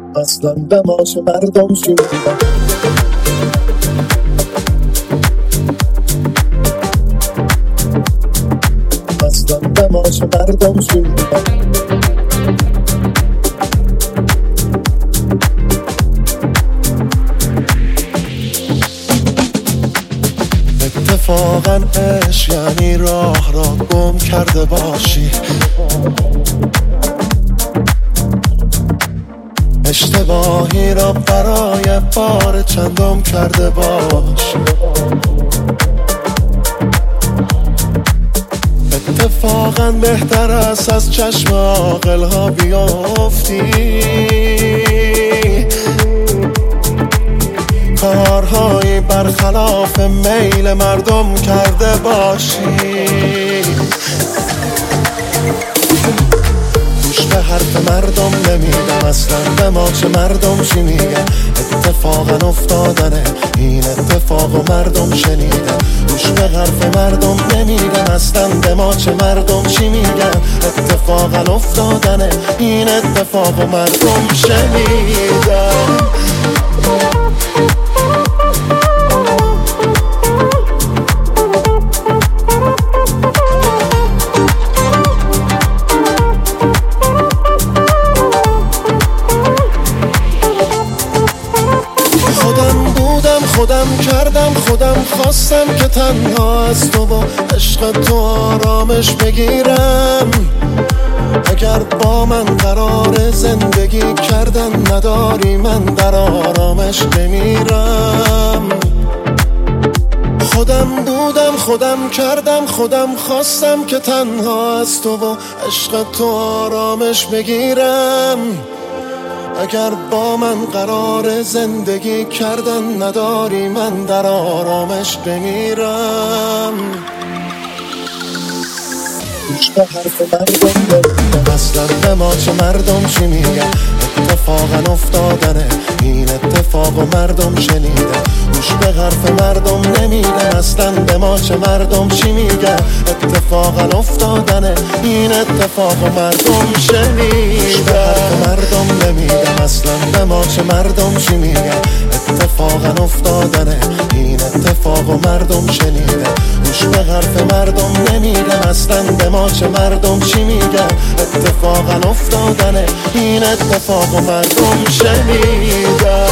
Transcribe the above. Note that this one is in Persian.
اصلا به ما چه مردم چی میگن. اصلا به ما چه مردم چی میگن. اتفاقا عشق یعنی راه را گم کرده باشی، اشتباهی را برای بار چندم کرده باشی. اتفاقا بهتر است از چشم عاقل ها بیافتی، کارهایی برخلاف میل مردم کرده باشی. گوش به حرف مردم نمیدم، اصلا به ما چه مردم چی میگن. اتفاقا افتادنه این اتفاق و مردم شنیدن. گوش به حرف مردم نمیدم، اصلا به ما چه مردم چی میگن. اتفاقا افتادنه این اتفاق و مردم شنیدن. خودم کردم خودم خواستم که تنها از تو با عشق تو آرامش بگیرم. اگر با من قرار زندگی کردن نداری من در آرامش بمیرم. خودم بودم خودم کردم خودم خواستم که تنها از تو با عشق تو آرامش بگیرم. اگر با من قرار زندگی کردن نداری من در آرامش بمیرم. گوش به حرف مردم نمیدم، اصلا به ما چه مردم چی میگن. اتفاقا افتادنه این اتفاق و مردم شنیدن. گوش به حرف مردم نمیدم، اصلا به ما چه مردم چی میگن. اتفاقا افتادنه این اتفاق و مردم شنیدن. گوش به حرف مردم نمیدم، اصلا به ما چه مردم چی میگن. اتفاقا افتادنه این اتفاق و مردم شنیدن. گوش به حرف مردم نمیدم، اصلا به ما چه مردم چی میگن. اتفاقا افتادنه این اتفاق و مردم شنیدن.